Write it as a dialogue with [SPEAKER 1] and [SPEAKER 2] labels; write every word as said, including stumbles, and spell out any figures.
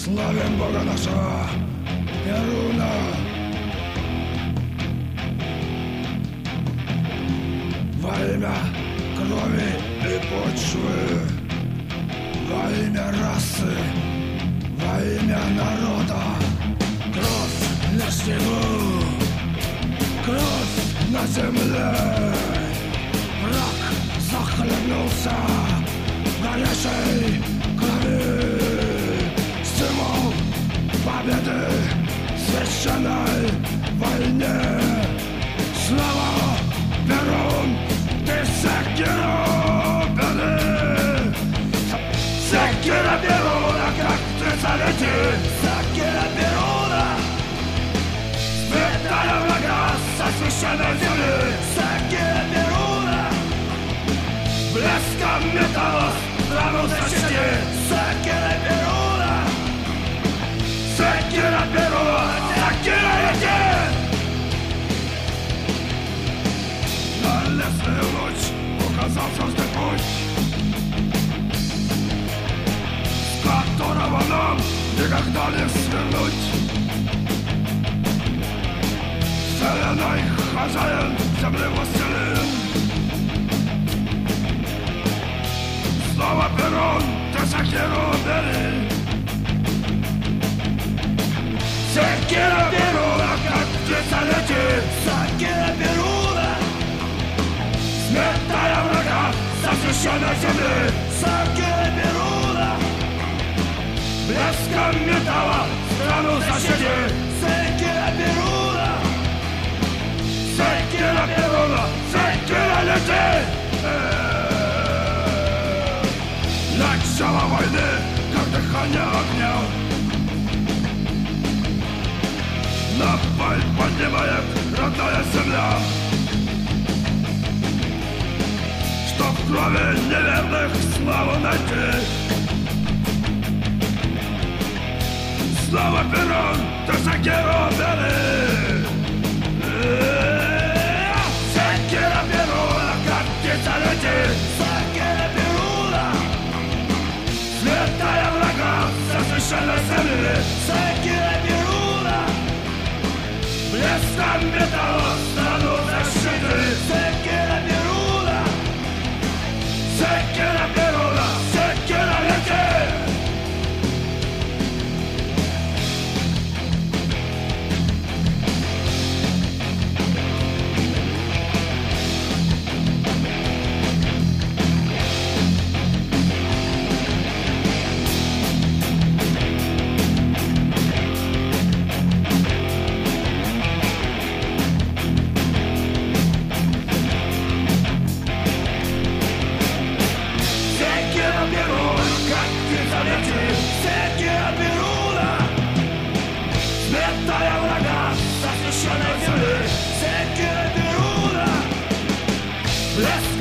[SPEAKER 1] Славим Бога нашего Перуна. Во имя крови и почвы, во имя расы, во имя народа. Кровь на снегу, кровь на земле. Враг захлебнулся в горячей крови. Символ победы в священной войне. Слава Перун, ты секира беды. Секира Перуна, как ты залети. Секира Перуна, сметая врага со священной земли. Секира Перуна, блеском металла страну защити. Секира Перуна, секира Перуна, секира лети. На лесную ночь указал звездный путь, с которого нам никогда не свернуть. Вселенной хозяин, земли властелин. Снова Перун, ты секиру бери. Секира Перуна, как птица летит. Секира Перуна, сметая врага со священной земли. Секира Перуна, блеском металла страну защити. Секира Перуна, секира Перуна, секира лети. Начало войны, как дыхание огня. На паль поднимает родная земля. Чтоб в крови неверных славу найти. Слава Перун, ты секиру бери. Секира Перуна, как птица лети. Секира Перуна, сметая врага со священной земли. Секира Перуна, блеском металла страну защиты. Секира Перуна, секира Перуна, секира лети. Секира Перуна, сметая врага со священной земли. Секира Перуна, блеск